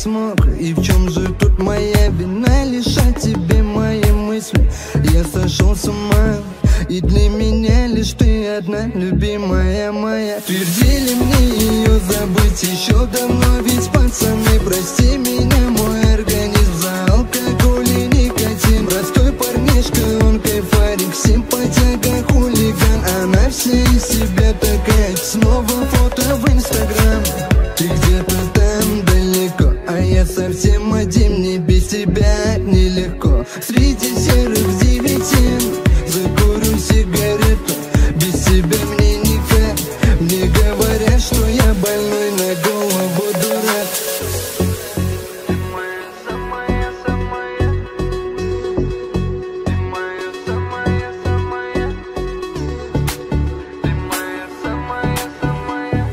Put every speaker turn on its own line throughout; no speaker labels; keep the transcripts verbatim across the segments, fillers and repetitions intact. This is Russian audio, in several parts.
смог. И в чем же тут моя вина? Лишь о тебе мои мысли. Я сошел с ума, и для меня лишь ты одна, любимая моя. Твердили мне ее забыть еще давно, ведь пацаны, прости меня, мой организм за алкоголь и никотин. Простой парнишка, он кайфарик, симпатяга, хулиган. Она вся из себя такая, снова фото в инстаграм. Ты где-то там далеко, а я совсем один, мне без тебя нелегко. Среди серых девятин закурю сигарету, без тебя мне никак. Мне говорят, что я больной на голову дурак. Ты моя самая, самая. Ты моя самая, самая. Ты моя самая, самая.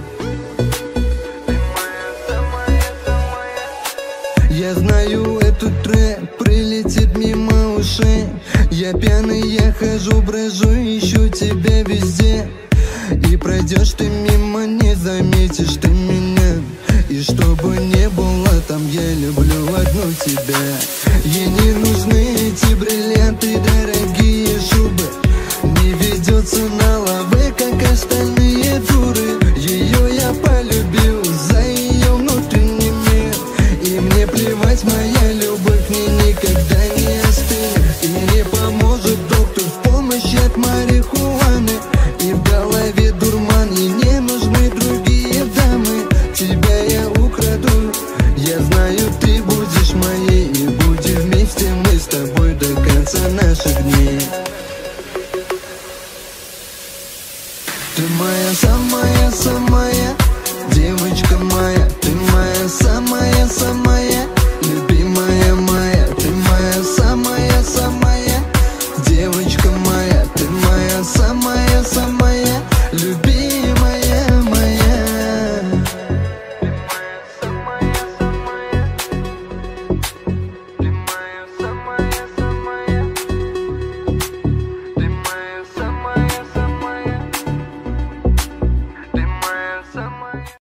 Ты моя самая, самая. Я знаю, этот трек прилетит мимо ушей. Я пьяный, я хожу, брожу, ищу тебя везде. И пройдешь ты мимо, не заметишь ты меня. И чтобы не было там, я люблю одну тебя. Ей не нужны эти бриллианты, дорогие шубы. Не ведется на лавы, как остальные дуры. Ее я полюбил за ее внутренний мир. И мне плевать, моя любовь к ней никогда не остынет. И не поможет доктор в помощь от марихуаны. И в голове дурман, и не нужны другие дамы. Тебя я украду, я знаю, ты будешь моей. И будем вместе мы с тобой до конца наших дней. Ты моя самая, самая, девочка моя. Ты моя самая, самая.